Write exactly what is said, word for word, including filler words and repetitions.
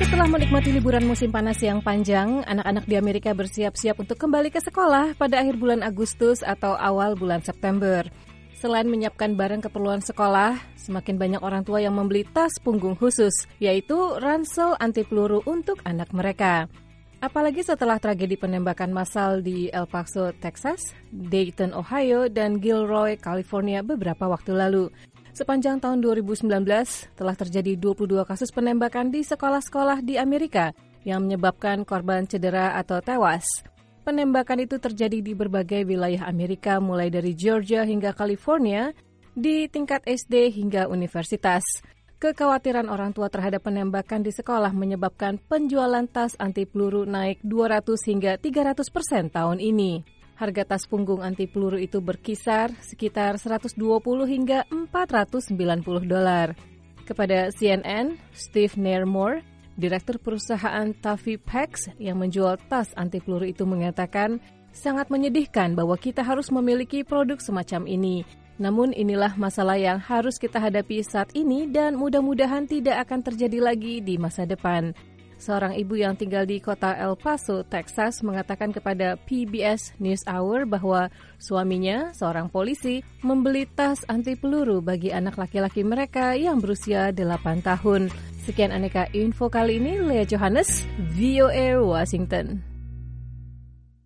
Setelah menikmati liburan musim panas yang panjang, anak-anak di Amerika bersiap-siap untuk kembali ke sekolah pada akhir bulan Agustus atau awal bulan September. Selain menyiapkan barang keperluan sekolah, semakin banyak orang tua yang membeli tas punggung khusus, yaitu ransel anti peluru untuk anak mereka. Apalagi setelah tragedi penembakan massal di El Paso, Texas, Dayton, Ohio, dan Gilroy, California beberapa waktu lalu. Sepanjang tahun dua ribu sembilan belas, telah terjadi dua puluh dua kasus penembakan di sekolah-sekolah di Amerika yang menyebabkan korban cedera atau tewas. Penembakan itu terjadi di berbagai wilayah Amerika, mulai dari Georgia hingga California, di tingkat S D hingga universitas. Kekhawatiran orang tua terhadap penembakan di sekolah menyebabkan penjualan tas anti peluru naik dua ratus hingga tiga ratus persen tahun ini. Harga tas punggung anti peluru itu berkisar sekitar seratus dua puluh hingga empat ratus sembilan puluh dolar. Kepada C N N, Steve Nairmore, Direktur perusahaan Taffy Packs yang menjual tas anti peluru itu mengatakan, sangat menyedihkan bahwa kita harus memiliki produk semacam ini. Namun inilah masalah yang harus kita hadapi saat ini dan mudah-mudahan tidak akan terjadi lagi di masa depan. Seorang ibu yang tinggal di kota El Paso, Texas, mengatakan kepada P B S NewsHour bahwa suaminya, seorang polisi, membeli tas anti peluru bagi anak laki-laki mereka yang berusia delapan tahun. Sekian aneka info kali ini, Lea Johannes, V O A Washington.